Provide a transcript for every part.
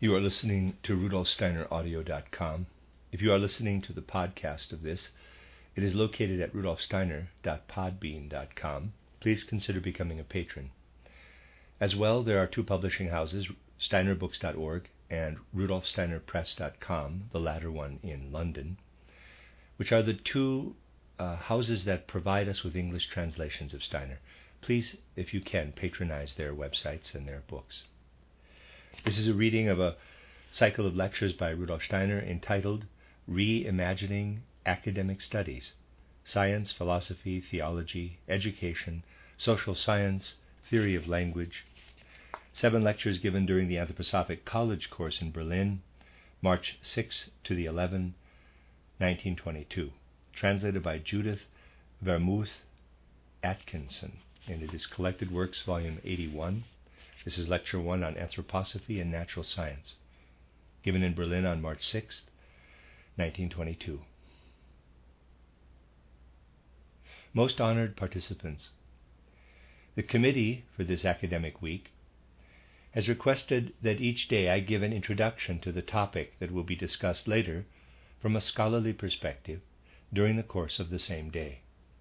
You are listening to RudolfSteinerAudio.com. If you are listening to the podcast of this, it is located at rudolfsteiner.podbean.com. Please consider becoming a patron. As well, there are two publishing houses, steinerbooks.org and rudolfsteinerpress.com, the latter one in London, which are the two houses that provide us with English translations of Steiner. Please, if you can, patronize their websites and their books. This is a reading of a cycle of lectures by Rudolf Steiner entitled Reimagining Academic Studies, Science, Philosophy, Theology, Education, Social Science, Theory of Language. 7 lectures given during the Anthroposophic College course in Berlin, March 6 to the 11, 1922. Translated by Judith Vermuth Atkinson, and it is Collected Works, Volume 81. This is Lecture 1 on Anthroposophy and Natural Science, given in Berlin on March 6, 1922. Most honored participants, the committee for this academic week has requested that each day I give an introduction to the topic that will be discussed later from a scholarly perspective during the course of the same day.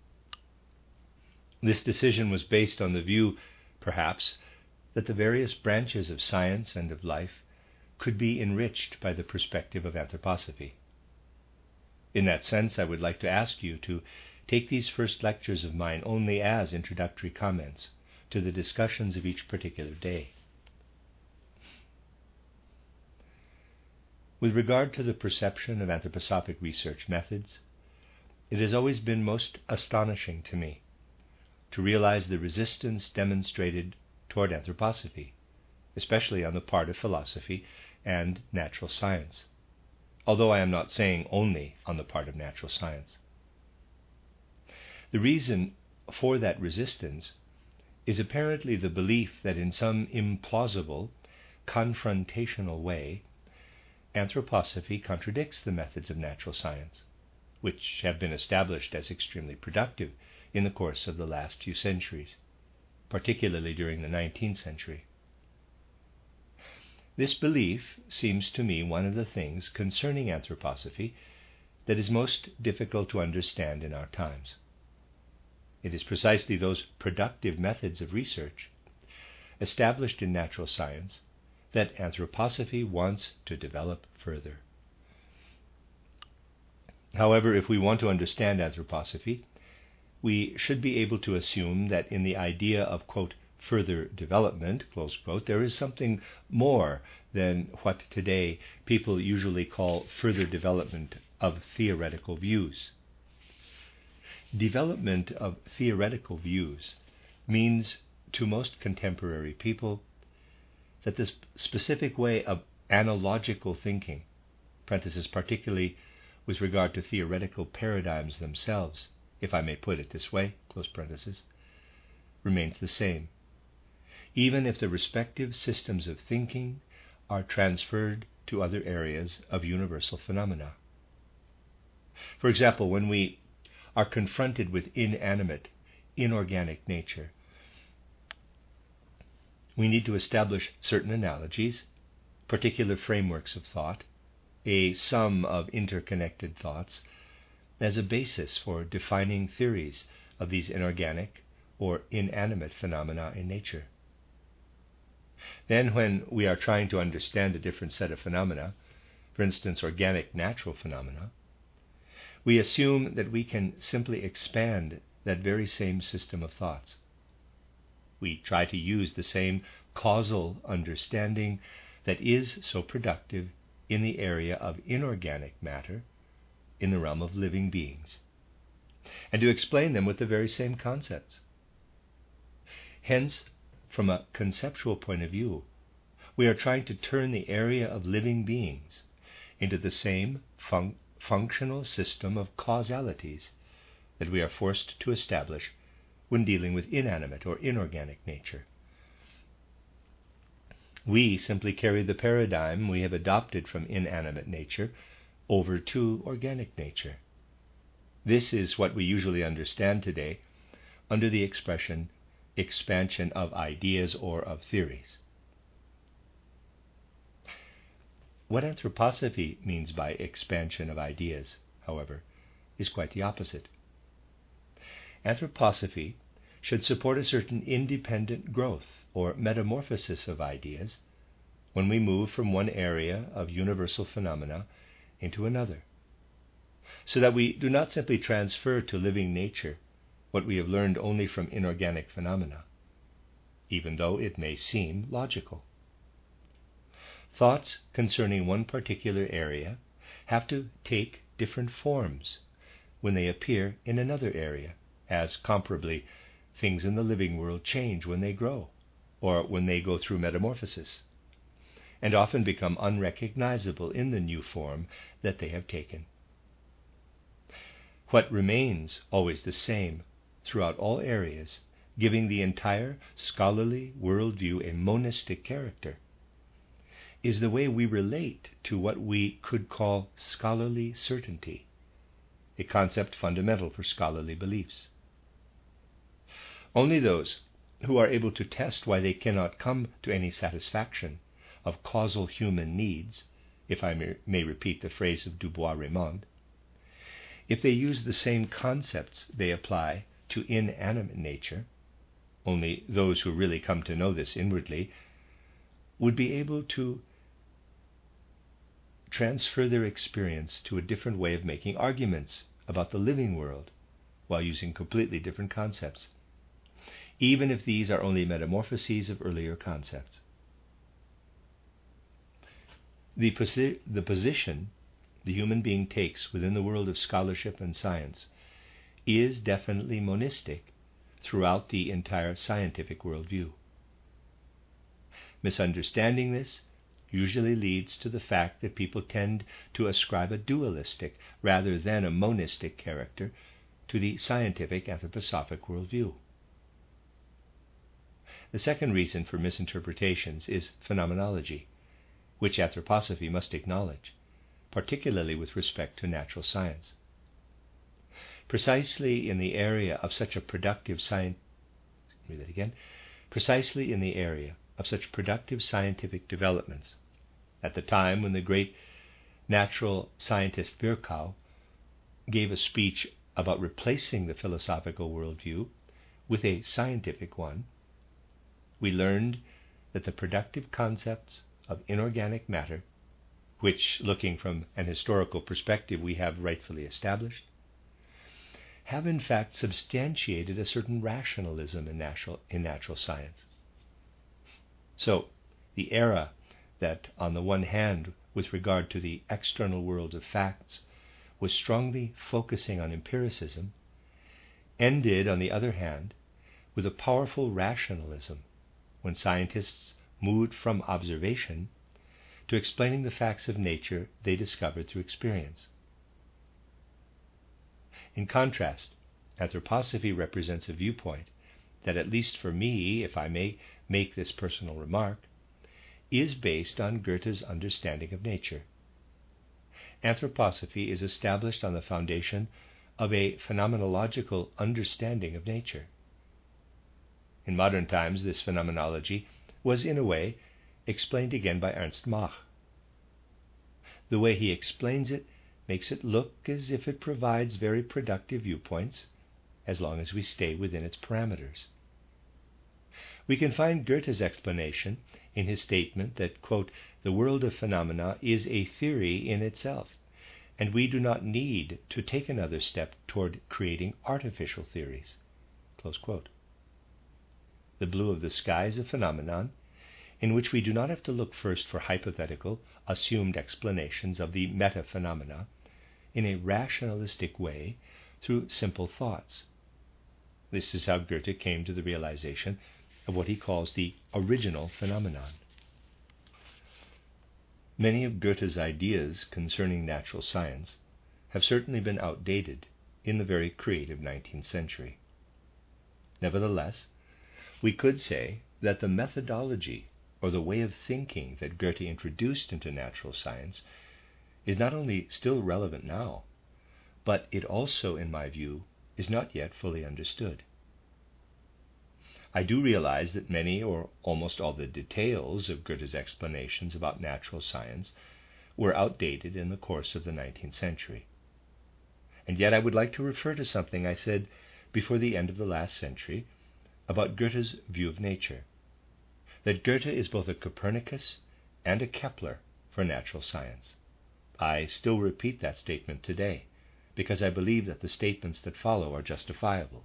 This decision was based on the view, perhaps, that the various branches of science and of life could be enriched by the perspective of anthroposophy. In that sense, I would like to ask you to take these first lectures of mine only as introductory comments to the discussions of each particular day. With regard to the perception of anthroposophic research methods, it has always been most astonishing to me to realize the resistance demonstrated toward anthroposophy, especially on the part of philosophy and natural science, although I am not saying only on the part of natural science. The reason for that resistance is apparently the belief that in some implausible, confrontational way, anthroposophy contradicts the methods of natural science, which have been established as extremely productive in the course of the last few centuries, particularly during the 19th century. This belief seems to me one of the things concerning anthroposophy that is most difficult to understand in our times. It is precisely those productive methods of research established in natural science that anthroposophy wants to develop further. However, if we want to understand anthroposophy, we should be able to assume that in the idea of, quote, further development, close quote, there is something more than what today people usually call further development of theoretical views. Development of theoretical views means to most contemporary people that the specific way of analogical thinking, parenthesis, particularly with regard to theoretical paradigms themselves, if I may put it this way, close parenthesis, remains the same, even if the respective systems of thinking are transferred to other areas of universal phenomena. For example, when we are confronted with inanimate, inorganic nature, we need to establish certain analogies, particular frameworks of thought, a sum of interconnected thoughts, as a basis for defining theories of these inorganic or inanimate phenomena in nature. Then, when we are trying to understand a different set of phenomena, for instance, organic natural phenomena, we assume that we can simply expand that very same system of thoughts. We try to use the same causal understanding that is so productive in the area of inorganic matter in the realm of living beings, and to explain them with the very same concepts. Hence, from a conceptual point of view, we are trying to turn the area of living beings into the same functional system of causalities that we are forced to establish when dealing with inanimate or inorganic nature. We simply carry the paradigm we have adopted from inanimate nature over to organic nature. This is what we usually understand today under the expression expansion of ideas or of theories. What anthroposophy means by expansion of ideas, however, is quite the opposite. Anthroposophy should support a certain independent growth or metamorphosis of ideas when we move from one area of universal phenomena into another, so that we do not simply transfer to living nature what we have learned only from inorganic phenomena, even though it may seem logical. Thoughts concerning one particular area have to take different forms when they appear in another area, as comparably things in the living world change when they grow, or when they go through metamorphosis, and often become unrecognizable in the new form that they have taken. What remains always the same throughout all areas, giving the entire scholarly worldview a monistic character, is the way we relate to what we could call scholarly certainty, a concept fundamental for scholarly beliefs. Only those who are able to test why they cannot come to any satisfaction of causal human needs, if I may repeat the phrase of Du Bois-Reymond, if they use the same concepts they apply to inanimate nature, only those who really come to know this inwardly would be able to transfer their experience to a different way of making arguments about the living world while using completely different concepts, even if these are only metamorphoses of earlier concepts. The position the human being takes within the world of scholarship and science is definitely monistic throughout the entire scientific worldview. Misunderstanding this usually leads to the fact that people tend to ascribe a dualistic rather than a monistic character to the scientific anthroposophic worldview. The second reason for misinterpretations is phenomenology, which anthroposophy must acknowledge, particularly with respect to natural science. Precisely in the area of such productive scientific developments, at the time when the great natural scientist Virchow gave a speech about replacing the philosophical worldview with a scientific one, we learned that the productive concepts of inorganic matter, which, looking from an historical perspective, we have rightfully established, have in fact substantiated a certain rationalism in natural science. So, the era that, on the one hand, with regard to the external world of facts, was strongly focusing on empiricism, ended, on the other hand, with a powerful rationalism when scientists moved from observation to explaining the facts of nature they discovered through experience. In contrast, anthroposophy represents a viewpoint that, at least for me, if I may make this personal remark, is based on Goethe's understanding of nature. Anthroposophy is established on the foundation of a phenomenological understanding of nature. In modern times, this phenomenology was, in a way, explained again by Ernst Mach. The way he explains it makes it look as if it provides very productive viewpoints, as long as we stay within its parameters. We can find Goethe's explanation in his statement that, quote, the world of phenomena is a theory in itself, and we do not need to take another step toward creating artificial theories, close quote. The blue of the sky is a phenomenon in which we do not have to look first for hypothetical, assumed explanations of the meta-phenomena in a rationalistic way through simple thoughts. This is how Goethe came to the realization of what he calls the original phenomenon. Many of Goethe's ideas concerning natural science have certainly been outdated in the very creative 19th century. Nevertheless, we could say that the methodology or the way of thinking that Goethe introduced into natural science is not only still relevant now, but it also, in my view, is not yet fully understood. I do realize that many or almost all the details of Goethe's explanations about natural science were outdated in the course of the 19th century. And yet I would like to refer to something I said before the end of the last century about Goethe's view of nature, that Goethe is both a Copernicus and a Kepler for natural science. I still repeat that statement today, because I believe that the statements that follow are justifiable.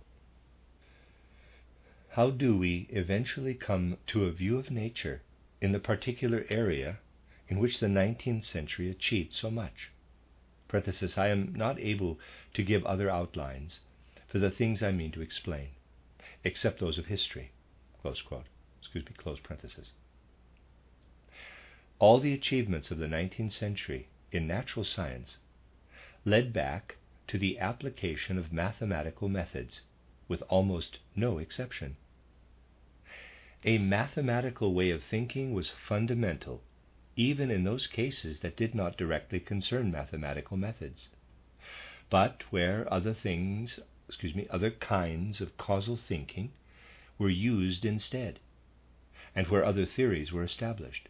How do we eventually come to a view of nature in the particular area in which the 19th century achieved so much? Parenthesis, I am not able to give other outlines for the things I mean to explain, except those of history. Close quote. Close parenthesis. All the achievements of the 19th century in natural science led back to the application of mathematical methods, with almost no exception. A mathematical way of thinking was fundamental, even in those cases that did not directly concern mathematical methods, but where other kinds of causal thinking were used instead, and where other theories were established.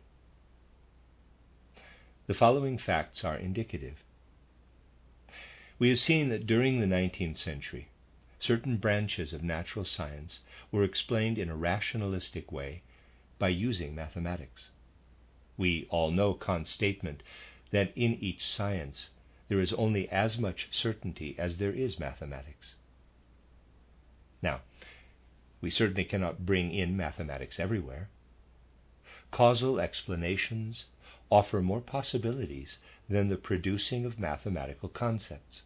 The following facts are indicative. We have seen that during the 19th century, certain branches of natural science were explained in a rationalistic way by using mathematics. We all know Kant's statement that in each science there is only as much certainty as there is mathematics. Now, we certainly cannot bring in mathematics everywhere. Causal explanations offer more possibilities than the producing of mathematical concepts.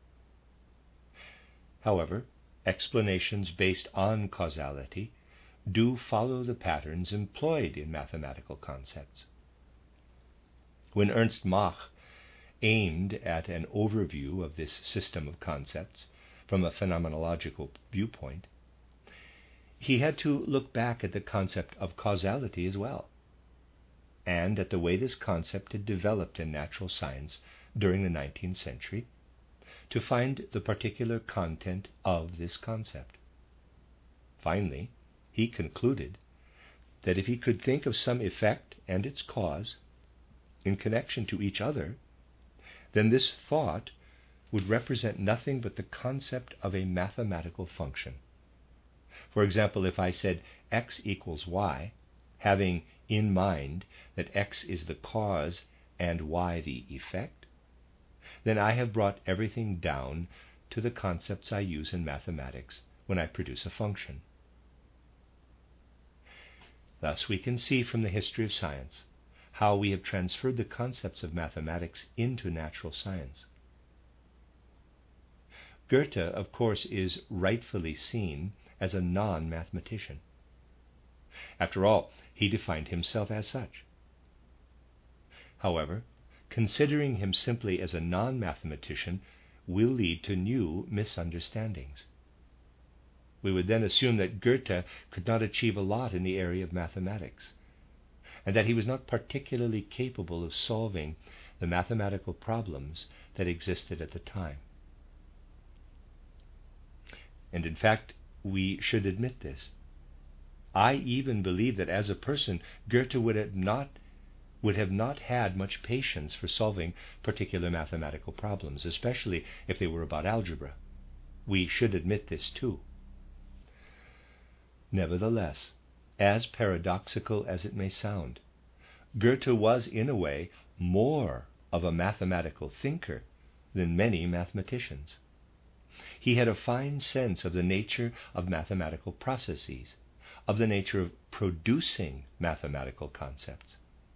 However, explanations based on causality do follow the patterns employed in mathematical concepts. When Ernst Mach aimed at an overview of this system of concepts from a phenomenological viewpoint, he had to look back at the concept of causality as well, and at the way this concept had developed in natural science during the 19th century, to find the particular content of this concept. Finally, he concluded that if he could think of some effect and its cause in connection to each other, then this thought would represent nothing but the concept of a mathematical function. For example, if I said x equals y, having in mind that x is the cause and y the effect, then I have brought everything down to the concepts I use in mathematics when I produce a function. Thus we can see from the history of science how we have transferred the concepts of mathematics into natural science. Goethe, of course, is rightfully seen as a non-mathematician. After all, he defined himself as such. However, considering him simply as a non-mathematician will lead to new misunderstandings. We would then assume that Goethe could not achieve a lot in the area of mathematics, and that he was not particularly capable of solving the mathematical problems that existed at the time. And in fact, we should admit this. I even believe that as a person, Goethe would have not had much patience for solving particular mathematical problems, especially if they were about algebra. We should admit this too. Nevertheless, as paradoxical as it may sound, Goethe was in a way more of a mathematical thinker than many mathematicians. He had a fine sense of the nature of mathematical processes, of the nature of producing mathematical concepts.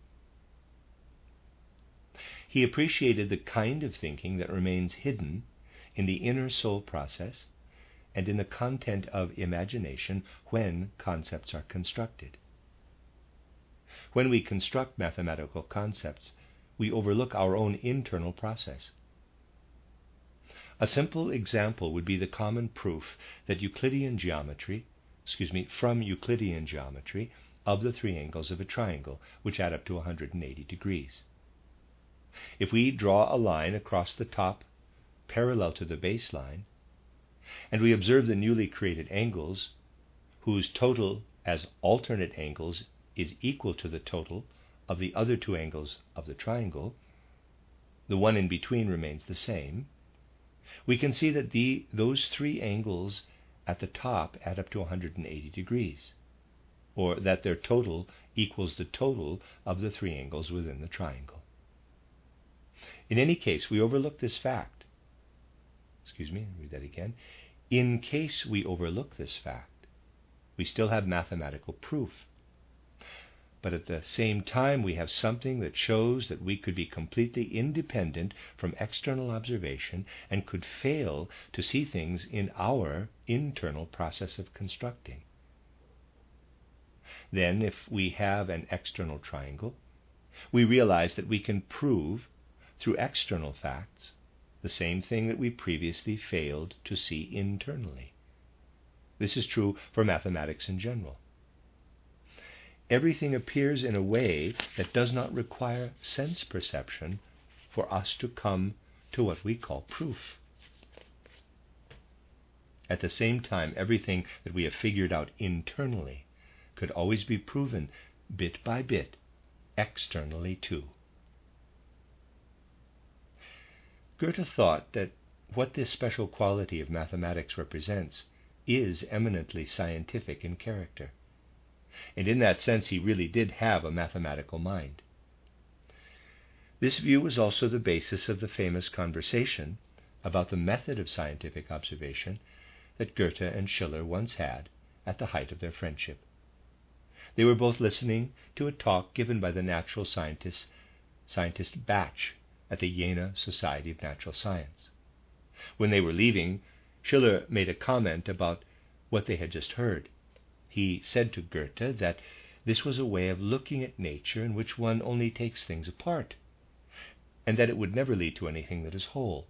He appreciated the kind of thinking that remains hidden in the inner soul process and in the content of imagination when concepts are constructed. When we construct mathematical concepts, we overlook our own internal process. A simple example would be the common proof that from Euclidean geometry of the three angles of a triangle, which add up to 180 degrees. If we draw a line across the top parallel to the baseline, and we observe the newly created angles, whose total as alternate angles is equal to the total of the other two angles of the triangle, the one in between remains the same, we can see that those three angles at the top add up to 180 degrees, or that their total equals the total of the three angles within the triangle. In any case, we overlook this fact. Read that again. In case we overlook this fact, we still have mathematical proof. But at the same time, we have something that shows that we could be completely independent from external observation and could fail to see things in our internal process of constructing. Then, if we have an external triangle, we realize that we can prove through external facts the same thing that we previously failed to see internally. This is true for mathematics in general. Everything appears in a way that does not require sense perception for us to come to what we call proof. At the same time, everything that we have figured out internally could always be proven bit by bit externally too. Goethe thought that what this special quality of mathematics represents is eminently scientific in character. And in that sense, he really did have a mathematical mind. This view was also the basis of the famous conversation about the method of scientific observation that Goethe and Schiller once had at the height of their friendship. They were both listening to a talk given by the natural scientist Bach at the Jena Society of Natural Science. When they were leaving, Schiller made a comment about what they had just heard. He said to Goethe that this was a way of looking at nature in which one only takes things apart, and that it would never lead to anything that is whole.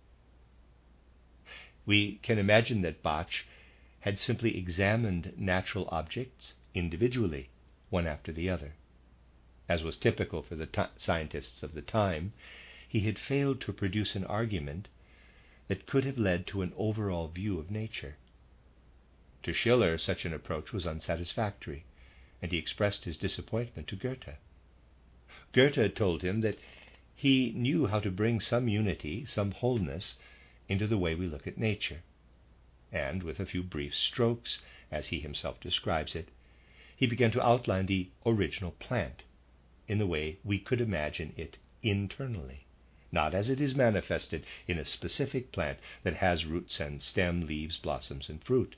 We can imagine that Bach had simply examined natural objects individually, one after the other. As was typical for the scientists of the time, he had failed to produce an argument that could have led to an overall view of nature. To Schiller, such an approach was unsatisfactory, and he expressed his disappointment to Goethe. Goethe told him that he knew how to bring some unity, some wholeness, into the way we look at nature. And with a few brief strokes, as he himself describes it, he began to outline the original plant in the way we could imagine it internally, not as it is manifested in a specific plant that has roots and stem, leaves, blossoms, and fruit.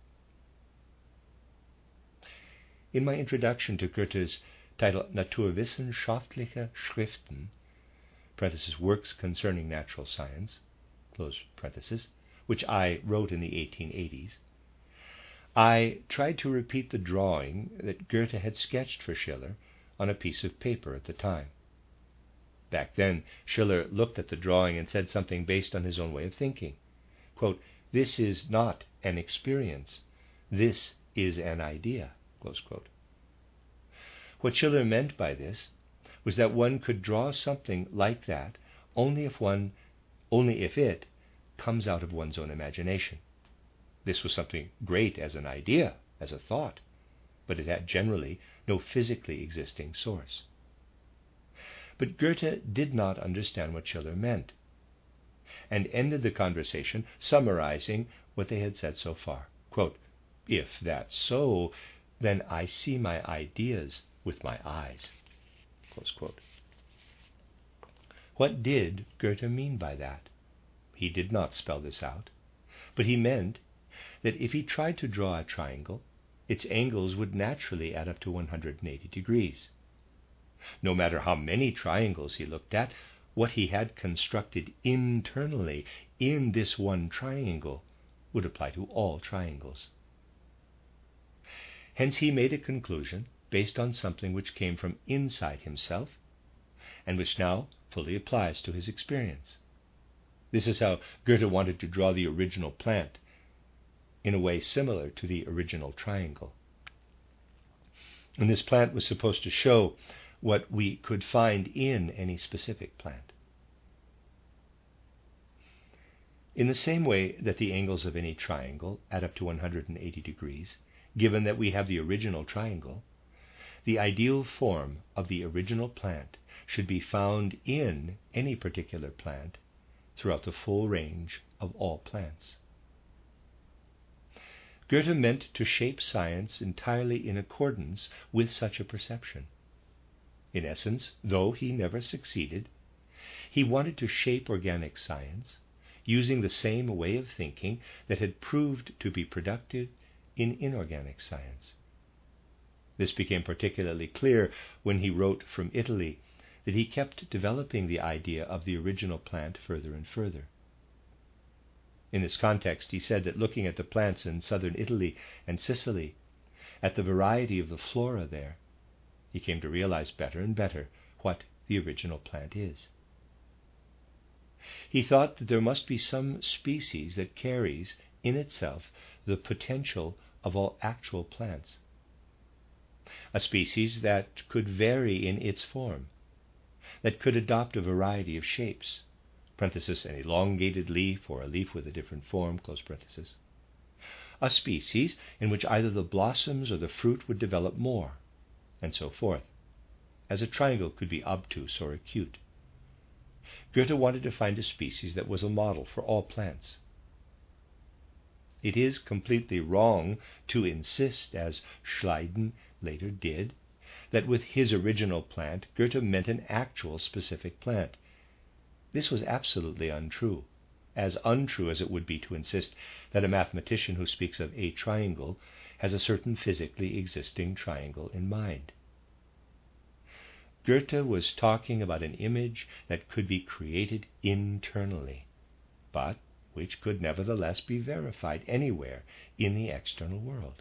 In my introduction to Goethe's title Naturwissenschaftliche Schriften, works concerning natural science, which I wrote in the 1880s, I tried to repeat the drawing that Goethe had sketched for Schiller on a piece of paper at the time. Back then, Schiller looked at the drawing and said something based on his own way of thinking. Quote, "This is not an experience. This is an idea." Close quote. What Schiller meant by this was that one could draw something like that only if it comes out of one's own imagination. This was something great as an idea, as a thought, but it had generally no physically existing source. But Goethe did not understand what Schiller meant, and ended the conversation summarizing what they had said so far. Quote, "If that's so, then I see my ideas with my eyes." Close quote. What did Goethe mean by that? He did not spell this out, but he meant that if he tried to draw a triangle, its angles would naturally add up to 180 degrees. No matter how many triangles he looked at, what he had constructed internally in this one triangle would apply to all triangles. Hence he made a conclusion based on something which came from inside himself and which now fully applies to his experience. This is how Goethe wanted to draw the original plant, in a way similar to the original triangle. And this plant was supposed to show what we could find in any specific plant. In the same way that the angles of any triangle add up to 180 degrees, given that we have the original triangle, the ideal form of the original plant should be found in any particular plant throughout the full range of all plants. Goethe meant to shape science entirely in accordance with such a perception. In essence, though he never succeeded, he wanted to shape organic science using the same way of thinking that had proved to be productive in inorganic science. This became particularly clear when he wrote from Italy that he kept developing the idea of the original plant further and further. In this context, he said that looking at the plants in southern Italy and Sicily, at the variety of the flora there, he came to realize better and better what the original plant is. He thought that there must be some species that carries in itself the potential of all actual plants, a species that could vary in its form, that could adopt a variety of shapes, parenthesis, an elongated leaf or a leaf with a different form, close parenthesis, a species in which either the blossoms or the fruit would develop more, and so forth, as a triangle could be obtuse or acute. Goethe wanted to find a species that was a model for all plants. It is completely wrong to insist, as Schleiden later did, that with his original plant, Goethe meant an actual specific plant. This was absolutely untrue, as untrue as it would be to insist that a mathematician who speaks of a triangle has a certain physically existing triangle in mind. Goethe was talking about an image that could be created internally, but which could nevertheless be verified anywhere in the external world.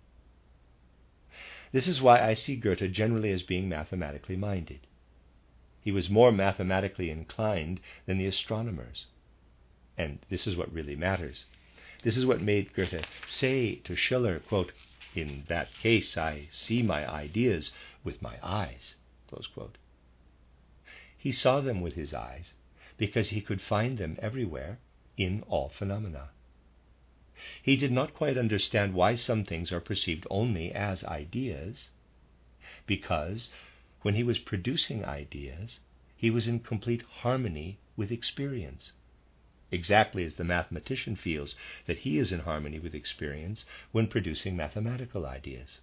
This is why I see Goethe generally as being mathematically minded. He was more mathematically inclined than the astronomers. And this is what really matters. This is what made Goethe say to Schiller, quote, "In that case I see my ideas with my eyes," close quote. He saw them with his eyes because he could find them everywhere in all phenomena. He did not quite understand why some things are perceived only as ideas, because when he was producing ideas, he was in complete harmony with experience, exactly as the mathematician feels that he is in harmony with experience when producing mathematical ideas.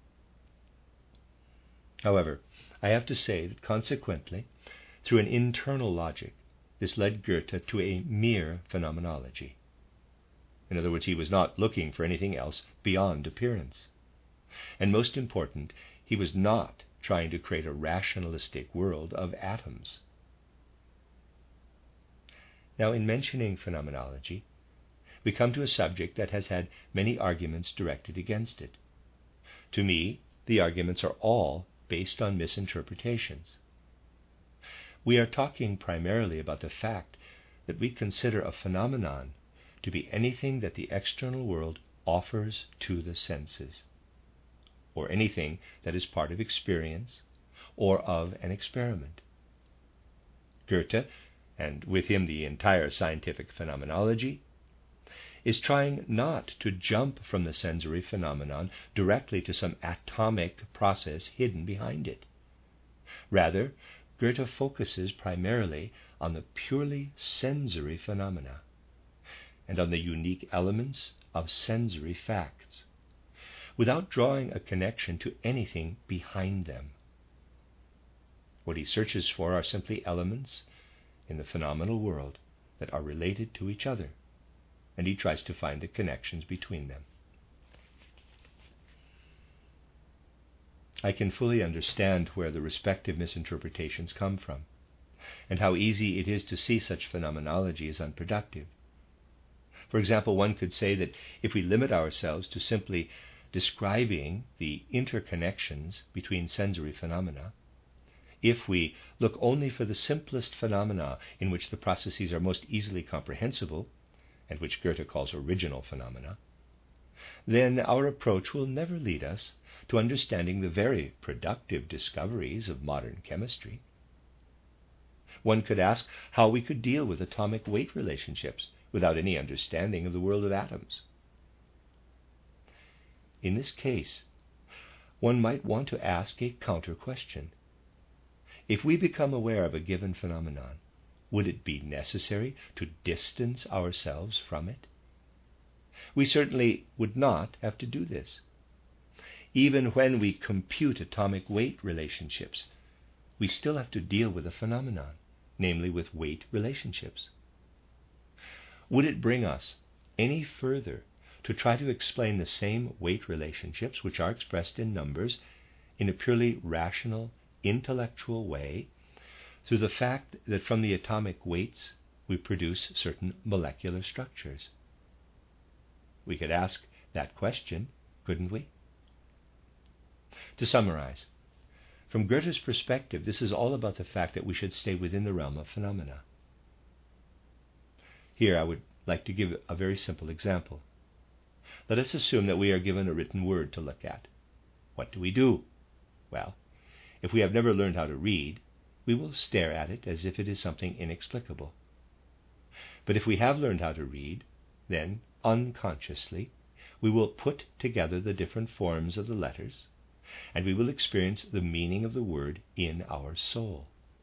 However, I have to say that consequently, through an internal logic, this led Goethe to a mere phenomenology. In other words, he was not looking for anything else beyond appearance. And most important, he was not trying to create a rationalistic world of atoms. Now, in mentioning phenomenology, we come to a subject that has had many arguments directed against it. To me, the arguments are all based on misinterpretations. We are talking primarily about the fact that we consider a phenomenon to be anything that the external world offers to the senses, or anything that is part of experience or of an experiment. Goethe, and with him the entire scientific phenomenology, is trying not to jump from the sensory phenomenon directly to some atomic process hidden behind it. Rather, Goethe focuses primarily on the purely sensory phenomena and on the unique elements of sensory facts, without drawing a connection to anything behind them. What he searches for are simply elements in the phenomenal world that are related to each other, and he tries to find the connections between them. I can fully understand where the respective misinterpretations come from, and how easy it is to see such phenomenology as unproductive. For example, one could say that if we limit ourselves to simply describing the interconnections between sensory phenomena, if we look only for the simplest phenomena in which the processes are most easily comprehensible, and which Goethe calls original phenomena, then our approach will never lead us to understanding the very productive discoveries of modern chemistry. One could ask how we could deal with atomic weight relationships without any understanding of the world of atoms. In this case, one might want to ask a counter question. If we become aware of a given phenomenon, would it be necessary to distance ourselves from it? We certainly would not have to do this. Even when we compute atomic weight relationships, we still have to deal with a phenomenon, namely with weight relationships. Would it bring us any further to try to explain the same weight relationships, which are expressed in numbers, in a purely rational, intellectual way, through the fact that from the atomic weights we produce certain molecular structures? We could ask that question, couldn't we? To summarize, from Goethe's perspective, this is all about the fact that we should stay within the realm of phenomena. Here I would like to give a very simple example. Let us assume that we are given a written word to look at. What do? Well, if we have never learned how to read, we will stare at it as if it is something inexplicable. But if we have learned how to read, then, unconsciously, we will put together the different forms of the letters, and we will experience the meaning of the word in our soul.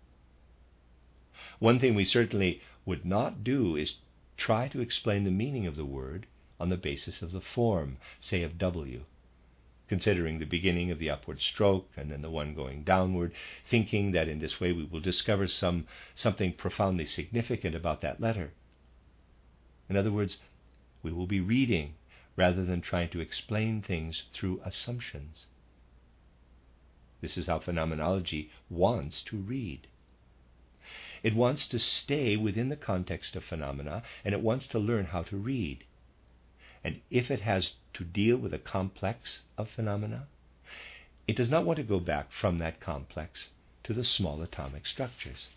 One thing we certainly would not do is try to explain the meaning of the word on the basis of the form, say of W, considering the beginning of the upward stroke and then the one going downward, thinking that in this way we will discover something profoundly significant about that letter. In other words, we will be reading rather than trying to explain things through assumptions. This is how phenomenology wants to read. It wants to stay within the context of phenomena, and it wants to learn how to read. And if it has to deal with a complex of phenomena, it does not want to go back from that complex to the small atomic structures.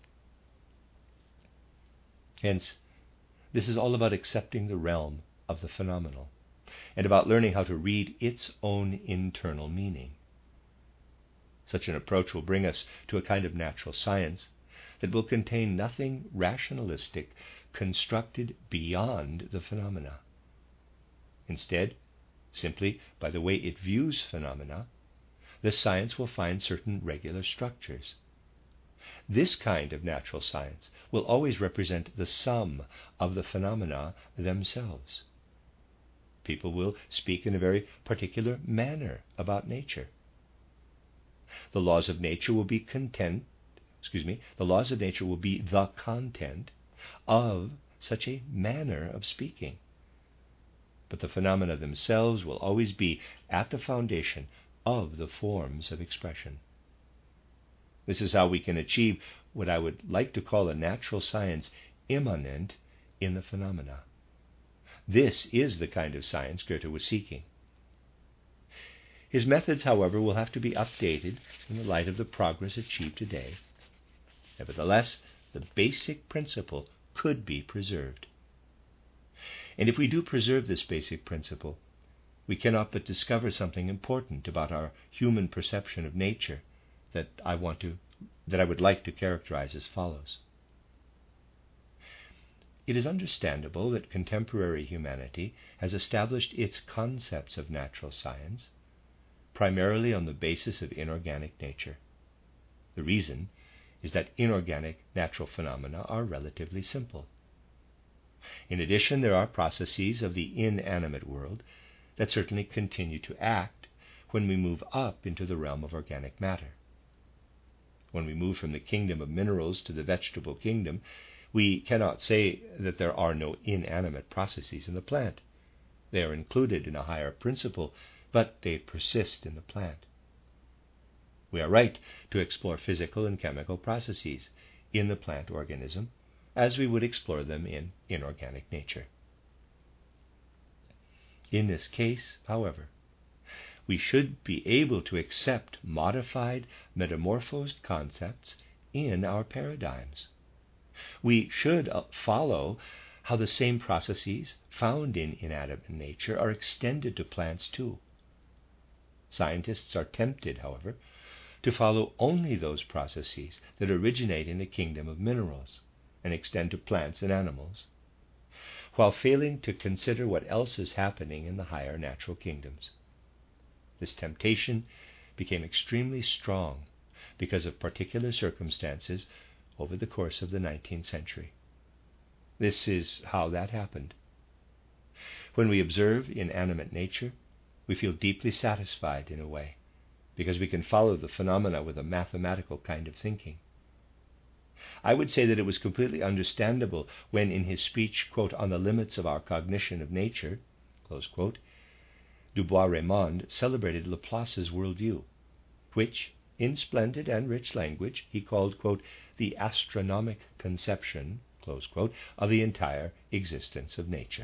Hence, this is all about accepting the realm of the phenomenal, and about learning how to read its own internal meaning. Such an approach will bring us to a kind of natural science that will contain nothing rationalistic constructed beyond the phenomena. Instead, simply by the way it views phenomena, this science will find certain regular structures. This kind of natural science will always represent the sum of the phenomena themselves. People will speak in a very particular manner about nature. The laws of nature will be the content of such a manner of speaking. But the phenomena themselves will always be at the foundation of the forms of expression. This is how we can achieve what I would like to call a natural science immanent in the phenomena. This is the kind of science Goethe was seeking. His methods, however, will have to be updated in the light of the progress achieved today. Nevertheless, the basic principle could be preserved. And if we do preserve this basic principle, we cannot but discover something important about our human perception of nature that I would like to characterize as follows. It is understandable that contemporary humanity has established its concepts of natural science primarily on the basis of inorganic nature. The reason is that inorganic natural phenomena are relatively simple. In addition, there are processes of the inanimate world that certainly continue to act when we move up into the realm of organic matter. When we move from the kingdom of minerals to the vegetable kingdom, we cannot say that there are no inanimate processes in the plant. They are included in a higher principle, but they persist in the plant. We are right to explore physical and chemical processes in the plant organism as we would explore them in inorganic nature. In this case, however, we should be able to accept modified, metamorphosed concepts in our paradigms. We should follow how the same processes found in inanimate nature are extended to plants too. Scientists are tempted, however, to follow only those processes that originate in the kingdom of minerals and extend to plants and animals, while failing to consider what else is happening in the higher natural kingdoms. This temptation became extremely strong because of particular circumstances over the course of the 19th century. This is how that happened. When we observe inanimate nature, we feel deeply satisfied in a way, because we can follow the phenomena with a mathematical kind of thinking. I would say that it was completely understandable when in his speech, quote, on the limits of our cognition of nature, close quote, Du Bois-Reymond celebrated Laplace's worldview, which, in splendid and rich language, he called, quote, the astronomic conception, close quote, of the entire existence of nature.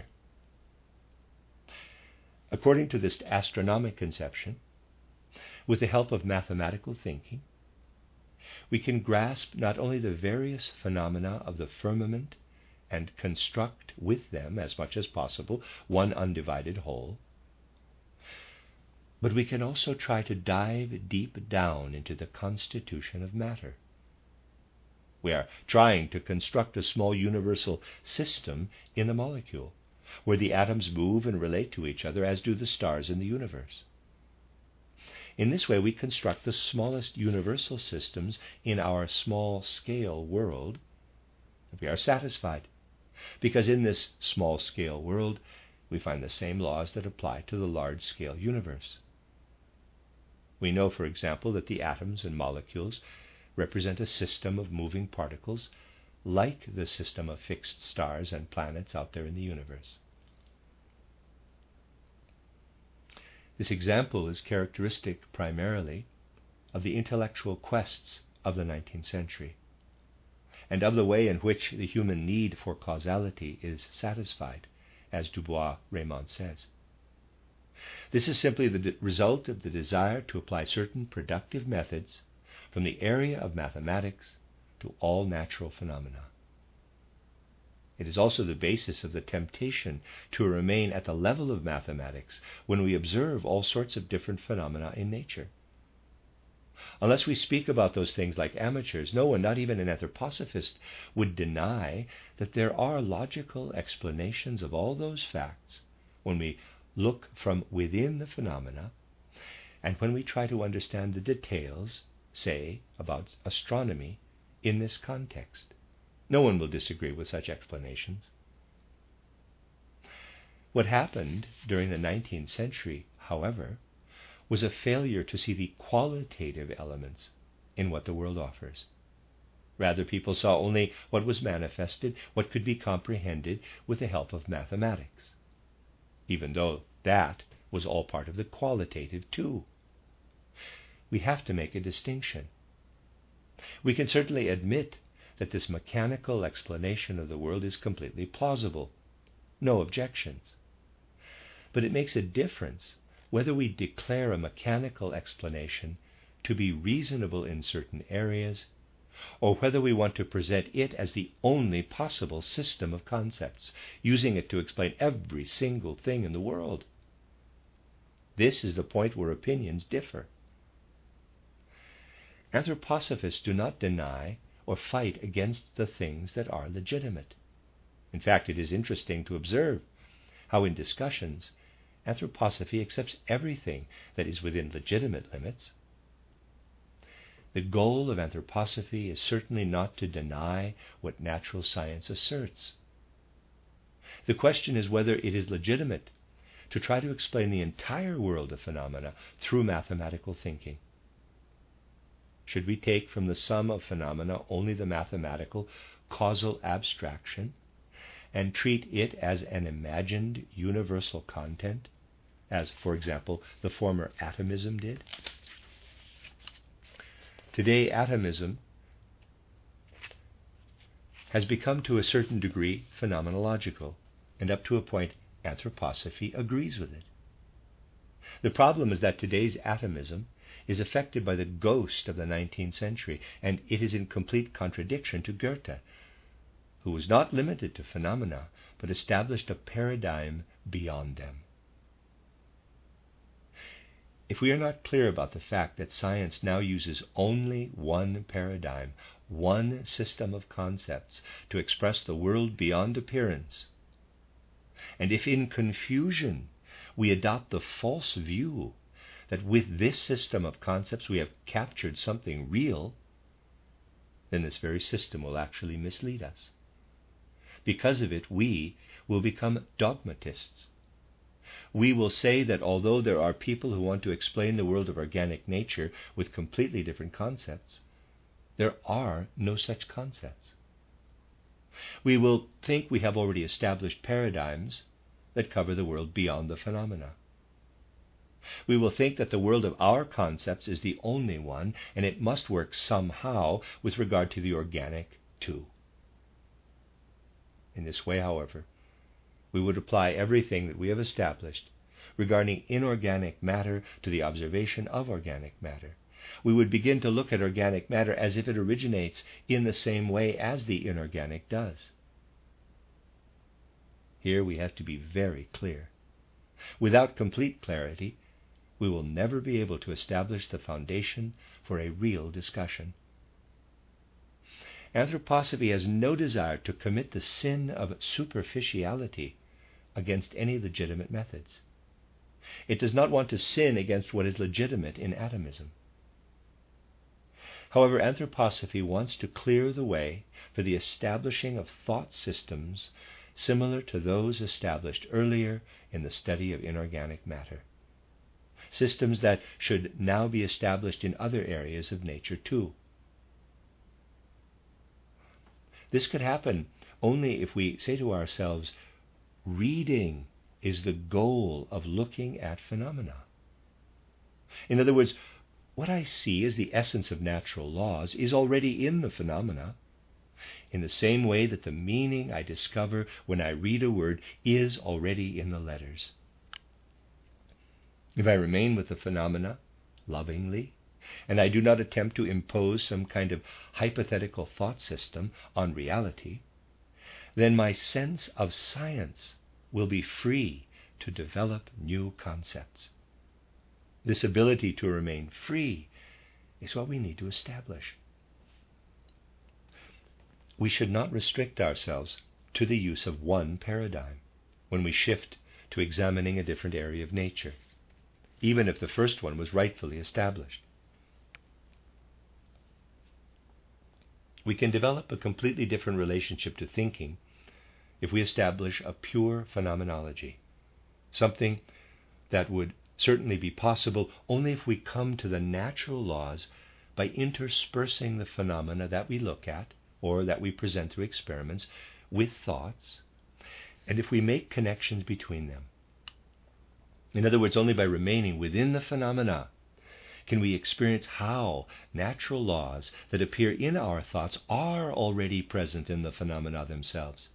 According to this astronomic conception, with the help of mathematical thinking, we can grasp not only the various phenomena of the firmament and construct with them, as much as possible, one undivided whole, but we can also try to dive deep down into the constitution of matter. We are trying to construct a small universal system in the molecule, where the atoms move and relate to each other as do the stars in the universe. In this way, we construct the smallest universal systems in our small-scale world, and we are satisfied, because in this small-scale world, we find the same laws that apply to the large-scale universe. We know, for example, that the atoms and molecules represent a system of moving particles like the system of fixed stars and planets out there in the universe. This example is characteristic primarily of the intellectual quests of the 19th century, and of the way in which the human need for causality is satisfied, as Du Bois-Reymond says. This is simply the result of the desire to apply certain productive methods from the area of mathematics to all natural phenomena. It is also the basis of the temptation to remain at the level of mathematics when we observe all sorts of different phenomena in nature. Unless we speak about those things like amateurs, no one, not even an anthroposophist, would deny that there are logical explanations of all those facts when we look from within the phenomena, and when we try to understand the details, say, about astronomy in this context. No one will disagree with such explanations. What happened during the 19th century, however, was a failure to see the qualitative elements in what the world offers. Rather, people saw only what was manifested, what could be comprehended with the help of mathematics, even though that was all part of the qualitative too. We have to make a distinction. We can certainly admit that this mechanical explanation of the world is completely plausible. No objections. But it makes a difference whether we declare a mechanical explanation to be reasonable in certain areas, or whether we want to present it as the only possible system of concepts, using it to explain every single thing in the world. This is the point where opinions differ. Anthroposophists do not deny or fight against the things that are legitimate. In fact, it is interesting to observe how in discussions, anthroposophy accepts everything that is within legitimate limits. The goal of anthroposophy is certainly not to deny what natural science asserts. The question is whether it is legitimate to try to explain the entire world of phenomena through mathematical thinking. Should we take from the sum of phenomena only the mathematical causal abstraction and treat it as an imagined universal content, as, for example, the former atomism did? Today, atomism has become to a certain degree phenomenological, and up to a point, anthroposophy agrees with it. The problem is that today's atomism is affected by the ghost of the 19th century, and it is in complete contradiction to Goethe, who was not limited to phenomena, but established a paradigm beyond them. If we are not clear about the fact that science now uses only one paradigm, one system of concepts to express the world beyond appearance, and if in confusion we adopt the false view that with this system of concepts we have captured something real, then this very system will actually mislead us. Because of it, we will become dogmatists. We will say that although there are people who want to explain the world of organic nature with completely different concepts, there are no such concepts. We will think we have already established paradigms that cover the world beyond the phenomena. We will think that the world of our concepts is the only one, and it must work somehow with regard to the organic too. In this way, however, we would apply everything that we have established regarding inorganic matter to the observation of organic matter. We would begin to look at organic matter as if it originates in the same way as the inorganic does. Here we have to be very clear. Without complete clarity, we will never be able to establish the foundation for a real discussion. Anthroposophy has no desire to commit the sin of superficiality against any legitimate methods. It does not want to sin against what is legitimate in atomism. However, anthroposophy wants to clear the way for the establishing of thought systems similar to those established earlier in the study of inorganic matter. Systems that should now be established in other areas of nature too. This could happen only if we say to ourselves, reading is the goal of looking at phenomena. In other words, what I see as the essence of natural laws is already in the phenomena, in the same way that the meaning I discover when I read a word is already in the letters. If I remain with the phenomena lovingly, and I do not attempt to impose some kind of hypothetical thought system on reality, then my sense of science will be free to develop new concepts. This ability to remain free is what we need to establish. We should not restrict ourselves to the use of one paradigm when we shift to examining a different area of nature, even if the first one was rightfully established. We can develop a completely different relationship to thinking if we establish a pure phenomenology, something that would certainly be possible only if we come to the natural laws by interspersing the phenomena that we look at or that we present through experiments with thoughts, and if we make connections between them. In other words, only by remaining within the phenomena can we experience how natural laws that appear in our thoughts are already present in the phenomena themselves.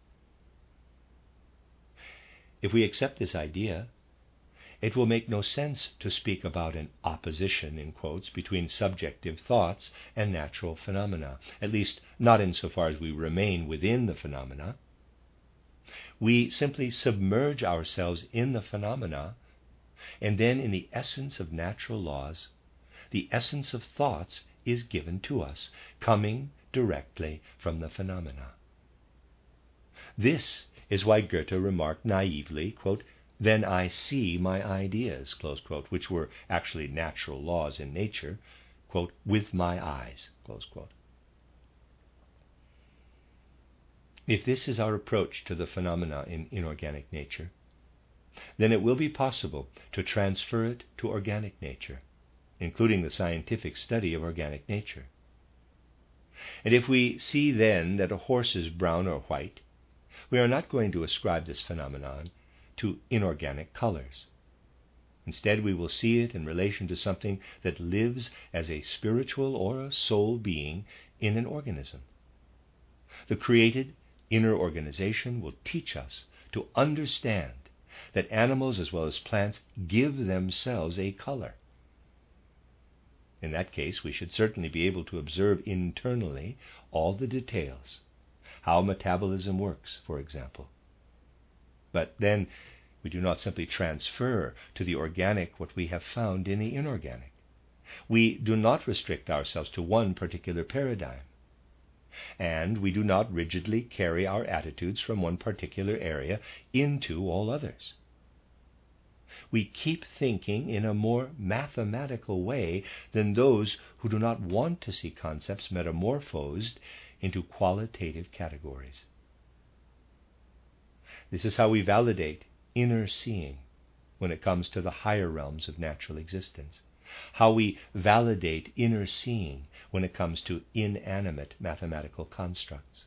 If we accept this idea, it will make no sense to speak about an opposition, in quotes, between subjective thoughts and natural phenomena, at least not insofar as we remain within the phenomena. We simply submerge ourselves in the phenomena, and then in the essence of natural laws, the essence of thoughts is given to us, coming directly from the phenomena. This is why Goethe remarked naively, quote, "Then I see my ideas," close quote, which were actually natural laws in nature, quote, "with my eyes," close quote. If this is our approach to the phenomena in inorganic nature, then it will be possible to transfer it to organic nature, including the scientific study of organic nature. And if we see then that a horse is brown or white, we are not going to ascribe this phenomenon to inorganic colors. Instead, we will see it in relation to something that lives as a spiritual or a soul being in an organism. The created inner organization will teach us to understand that animals as well as plants give themselves a color. In that case, we should certainly be able to observe internally all the details, how metabolism works, for example. But then we do not simply transfer to the organic what we have found in the inorganic. We do not restrict ourselves to one particular paradigm, and we do not rigidly carry our attitudes from one particular area into all others. We keep thinking in a more mathematical way than those who do not want to see concepts metamorphosed into qualitative categories. This is how we validate inner seeing when it comes to the higher realms of natural existence, how we validate inner seeing when it comes to inanimate mathematical constructs.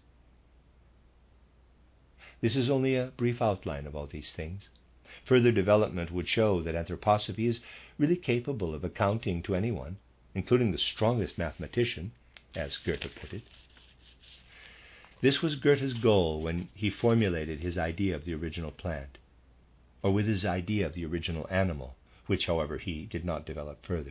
This is only a brief outline of all these things. Further development would show that anthroposophy is really capable of accounting to anyone, including the strongest mathematician, as Goethe put it. This was Goethe's goal when he formulated his idea of the original plant, or with his idea of the original animal, which, however, he did not develop further.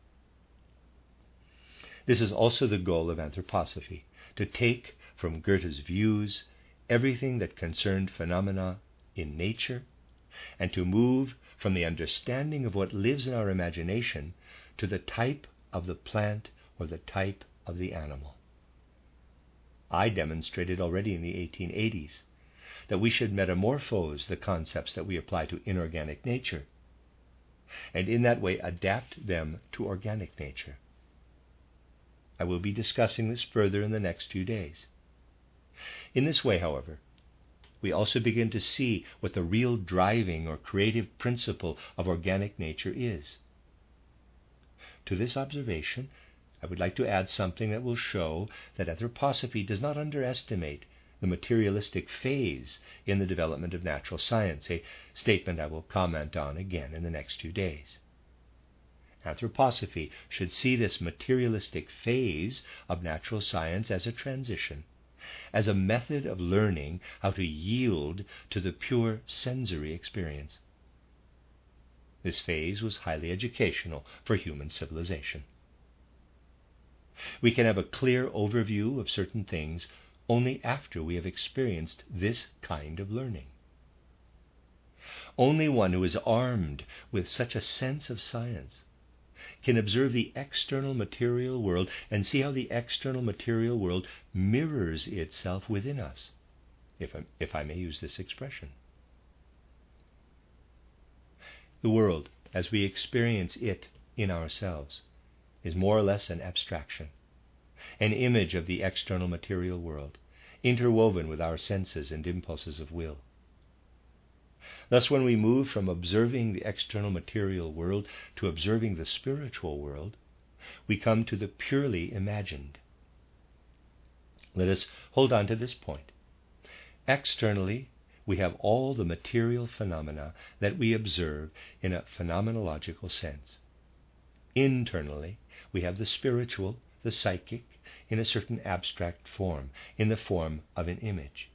This is also the goal of anthroposophy, to take from Goethe's views everything that concerned phenomena in nature, and to move from the understanding of what lives in our imagination to the type of the plant or the type of the animal. I demonstrated already in the 1880s that we should metamorphose the concepts that we apply to inorganic nature, and in that way adapt them to organic nature. I will be discussing this further in the next few days. In this way, however, we also begin to see what the real driving or creative principle of organic nature is. To this observation, I would like to add something that will show that anthroposophy does not underestimate the materialistic phase in the development of natural science, a statement I will comment on again in the next few days. Anthroposophy should see this materialistic phase of natural science as a transition, as a method of learning how to yield to the pure sensory experience. This phase was highly educational for human civilization. We can have a clear overview of certain things only after we have experienced this kind of learning. Only one who is armed with such a sense of science can observe the external material world and see how the external material world mirrors itself within us, if I may use this expression. The world, as we experience it in ourselves, is more or less an abstraction, an image of the external material world, interwoven with our senses and impulses of will. Thus, when we move from observing the external material world to observing the spiritual world, we come to the purely imagined. Let us hold on to this point. Externally, we have all the material phenomena that we observe in a phenomenological sense. Internally, we have the spiritual, the psychic, in a certain abstract form, in the form of an image.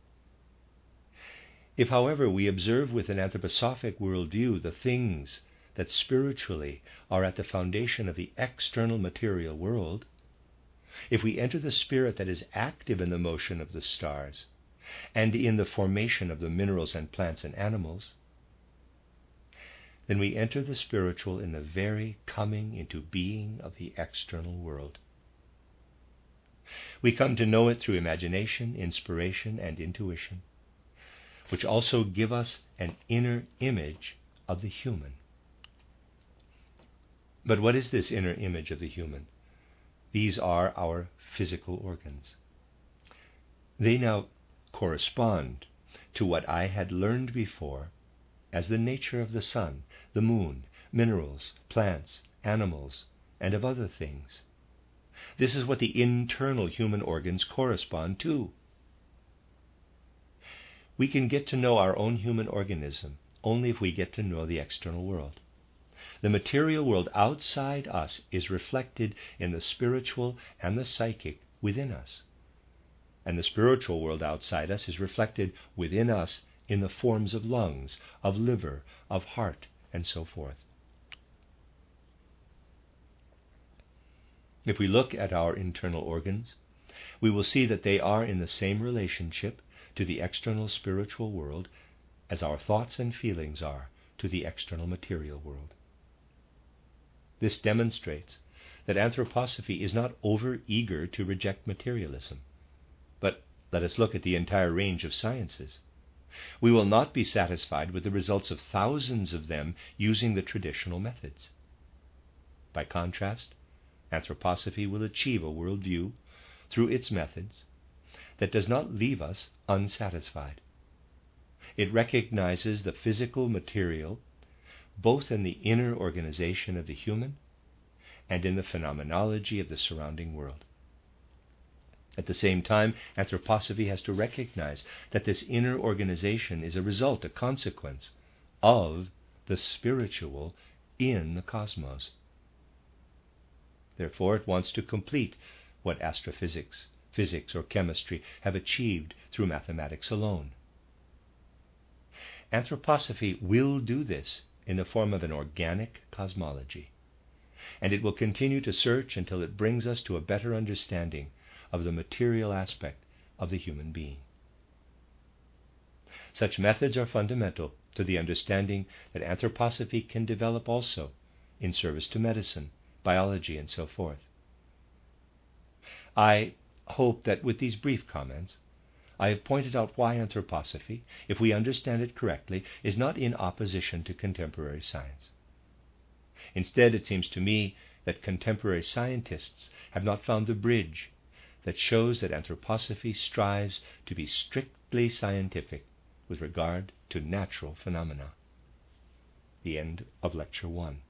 If, however, we observe with an anthroposophic worldview the things that spiritually are at the foundation of the external material world, if we enter the spirit that is active in the motion of the stars and in the formation of the minerals and plants and animals, then we enter the spiritual in the very coming into being of the external world. We come to know it through imagination, inspiration, and intuition, which also give us an inner image of the human. But what is this inner image of the human? These are our physical organs. They now correspond to what I had learned before as the nature of the sun, the moon, minerals, plants, animals, and of other things. This is what the internal human organs correspond to. We can get to know our own human organism only if we get to know the external world. The material world outside us is reflected in the spiritual and the psychic within us. And the spiritual world outside us is reflected within us in the forms of lungs, of liver, of heart, and so forth. If we look at our internal organs, we will see that they are in the same relationship to the external spiritual world as our thoughts and feelings are to the external material world. This demonstrates that anthroposophy is not over-eager to reject materialism. But let us look at the entire range of sciences. We will not be satisfied with the results of thousands of them using the traditional methods. By contrast, anthroposophy will achieve a worldview through its methods that does not leave us unsatisfied. It recognizes the physical material both in the inner organization of the human and in the phenomenology of the surrounding world. At the same time, anthroposophy has to recognize that this inner organization is a result, a consequence of the spiritual in the cosmos. Therefore, it wants to complete what astrophysics, physics, or chemistry have achieved through mathematics alone. Anthroposophy will do this in the form of an organic cosmology, and it will continue to search until it brings us to a better understanding of the material aspect of the human being. Such methods are fundamental to the understanding that anthroposophy can develop also in service to medicine, biology, and so forth. I hope that with these brief comments, I have pointed out why anthroposophy, if we understand it correctly, is not in opposition to contemporary science. Instead, it seems to me that contemporary scientists have not found the bridge that shows that anthroposophy strives to be strictly scientific with regard to natural phenomena. The end of Lecture 1.